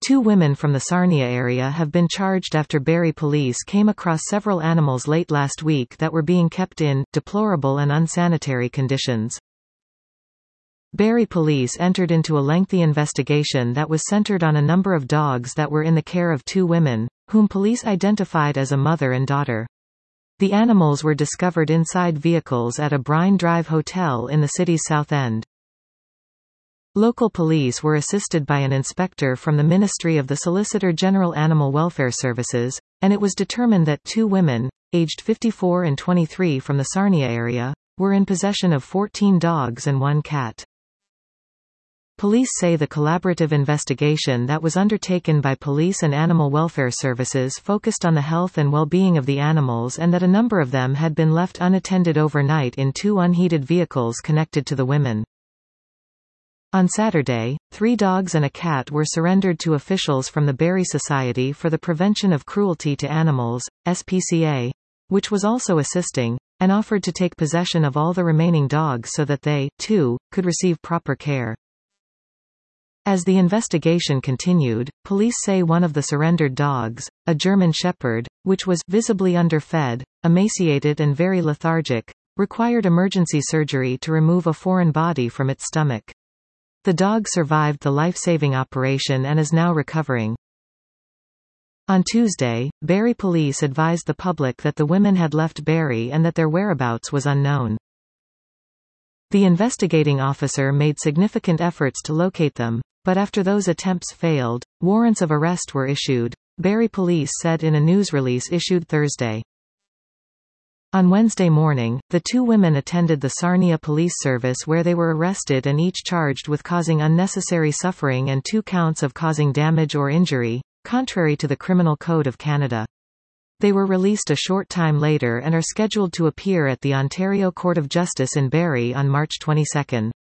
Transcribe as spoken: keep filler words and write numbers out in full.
Two women from the Sarnia area have been charged after Barrie police came across several animals late last week that were being kept in deplorable and unsanitary conditions. Barrie police entered into a lengthy investigation that was centered on a number of dogs that were in the care of two women, whom police identified as a mother and daughter. The animals were discovered inside vehicles at a Brine Drive hotel in the city's South End. Local police were assisted by an inspector from the Ministry of the Solicitor General Animal Welfare Services, and it was determined that two women, aged fifty-four and twenty-three from the Sarnia area, were in possession of fourteen dogs and one cat. Police say the collaborative investigation that was undertaken by police and animal welfare services focused on the health and well-being of the animals and that a number of them had been left unattended overnight in two unheated vehicles connected to the women. On Saturday, three dogs and a cat were surrendered to officials from the Barrie Society for the Prevention of Cruelty to Animals, S P C A, which was also assisting, and offered to take possession of all the remaining dogs so that they, too, could receive proper care. As the investigation continued, police say one of the surrendered dogs, a German Shepherd, which was visibly underfed, emaciated and very lethargic, required emergency surgery to remove a foreign body from its stomach. The dog survived the life-saving operation and is now recovering. On Tuesday, Barrie police advised the public that the women had left Barrie and that their whereabouts was unknown. The investigating officer made significant efforts to locate them, but after those attempts failed, warrants of arrest were issued, Barrie police said in a news release issued Thursday. On Wednesday morning, the two women attended the Sarnia Police Service where they were arrested and each charged with causing unnecessary suffering and two counts of causing damage or injury, contrary to the Criminal Code of Canada. They were released a short time later and are scheduled to appear at the Ontario Court of Justice in Barrie on March twenty-second.